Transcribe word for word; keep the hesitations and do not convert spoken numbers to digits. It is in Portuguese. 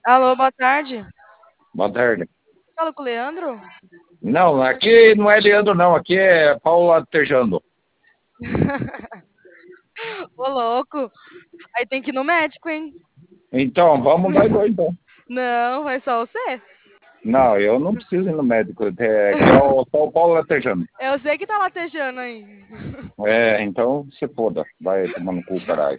Alô, boa tarde. Boa tarde. Fala com o Leandro? Não, aqui não é Leandro, não. Aqui é Paula Tejano. Ô, louco. Aí tem que ir no médico, hein? Então, vamos nós dois, então. Não, vai só você. Não, eu não preciso ir no médico. É, que é o, só o Paulo Latejano. Eu sei que tá latejando aí. É, então se foda. Vai tomar no cu, caralho.